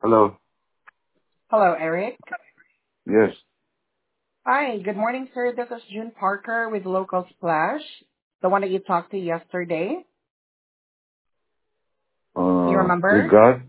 Hello. Hello, Eric. Yes. Hi, good morning, sir. This is June Parker with Local Splash, the one that you talked to yesterday. You remember? Regard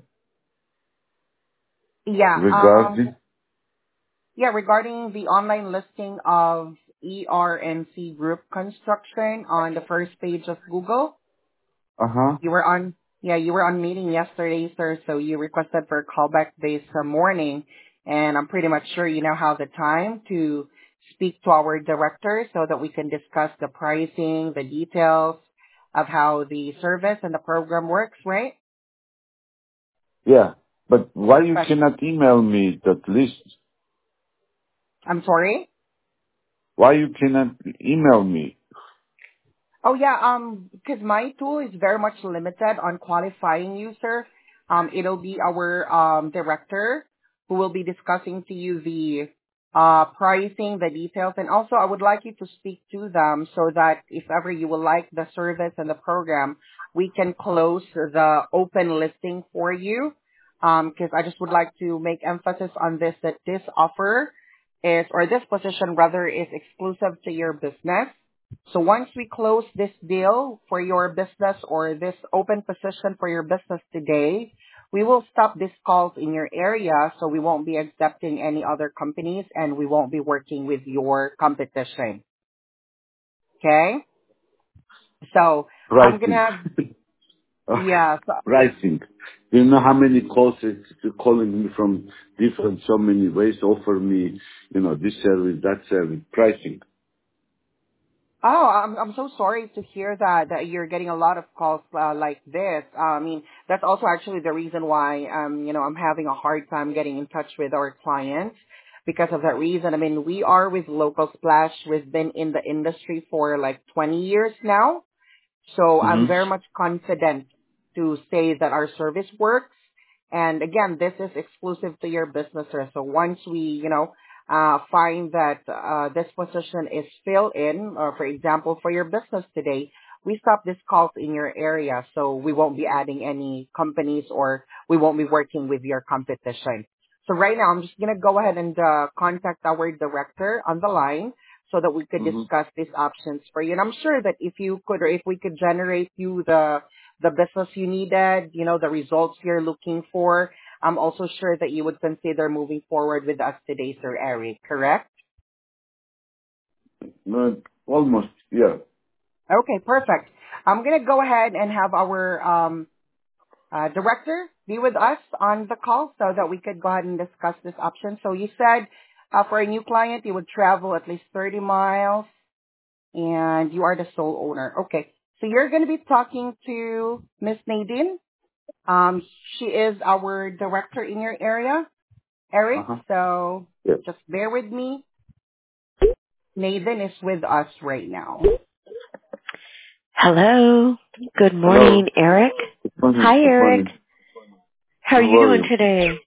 Yeah. regarding. Yeah, regarding the online listing of ERNC Group Construction on the first page of Google. Uh huh. You were on, yeah, you were on meeting yesterday, sir, so you requested for a callback this morning, and I'm pretty much sure you now have the time to speak to our director so that we can discuss the pricing, the details of how the service and the program works, right? Yeah. But why you But cannot email me that list? I'm sorry. Why you cannot email me? Oh yeah, because my tool is very much limited on qualifying you, sir. It'll be our director who will be discussing to you the pricing, the details, and also I would like you to speak to them so that if ever you will like the service and the program, we can close the open listing for you. Because I just would like to make emphasis on this that this offer is, or this position rather, is exclusive to your business. So once we close this deal for your business or this open position for your business today, we will stop these calls in your area so we won't be accepting any other companies and we won't be working with your competition. Okay? So I'm Pricing. gonna, yeah, so, Pricing. Do you know how many calls it's calling me from different, so many ways, offer me, this service, that service, pricing. oh, I'm so sorry to hear that you're getting a lot of calls like this. I mean, that's also actually the reason why I'm having a hard time getting in touch with our clients because of that reason. I mean, we are with Local Splash. We've been in the industry for like 20 years now. So I'm Mm-hmm. very much confident to say that our service works. And again, this is exclusive to your business, sir. So once we, find that this position is filled in, or for example, for your business today, we stop this calls in your area. So we won't be adding any companies or we won't be working with your competition. So right now, I'm just going to go ahead and contact our director on the line so that we could Mm-hmm. discuss these options for you. And I'm sure that if you could, or if we could generate you the business you needed, the results you're looking for, I'm also sure that you would consider moving forward with us today, Sir Eric, correct? Almost, yeah. Okay, perfect. I'm going to go ahead and have our director be with us on the call so that we could go ahead and discuss this option. So you said for a new client, you would travel at least 30 miles and you are the sole owner. Okay. So you're going to be talking to Miss Nadine. Um, she is our director in your area, Eric. Uh-huh. So Yeah. just bear with me. Nathan is with us right now. Hello. Good Hello. morning, Eric. Good morning. Hi, Good Eric. morning. How are How you are doing you? today?